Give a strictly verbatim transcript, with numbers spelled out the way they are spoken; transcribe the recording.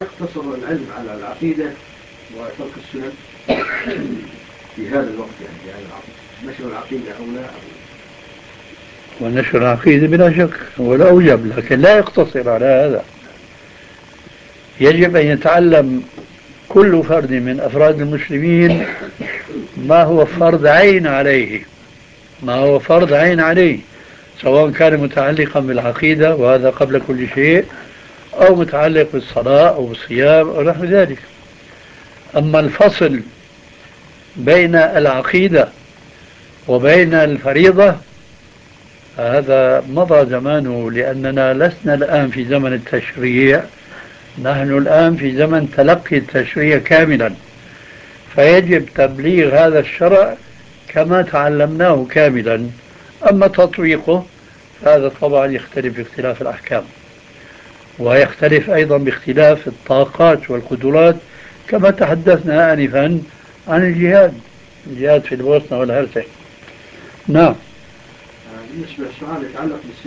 يقتصر العلم على العقيدة وترك السنن في هذا الوقت، يعني في هذا العصر نشر العقيدة أو لا؟ ونشر العقيدة بلا شك هو الأوجب، لكن لا يقتصر على هذا. يجب أن يتعلم كل فرد من أفراد المسلمين ما هو فرض عين عليه، ما هو فرض عين عليه، سواء كان متعلقا بالعقيدة وهذا قبل كل شيء، أو متعلق بالصلاة أو بالصيام أو نحو ذلك. أما الفصل بين العقيدة وبين الفريضة هذا مضى زمانه، لأننا لسنا الآن في زمن التشريع، نحن الآن في زمن تلقي التشريع كاملا، فيجب تبليغ هذا الشرع كما تعلمناه كاملا. أما تطبيقه هذا طبعا يختلف باختلاف الأحكام، ويختلف أيضا باختلاف الطاقات والقدرات، كما تحدثنا آنفا عن الجهاد، الجهاد في البوسنة والهرسك. نعم. بالنسبة للسؤال يتعلق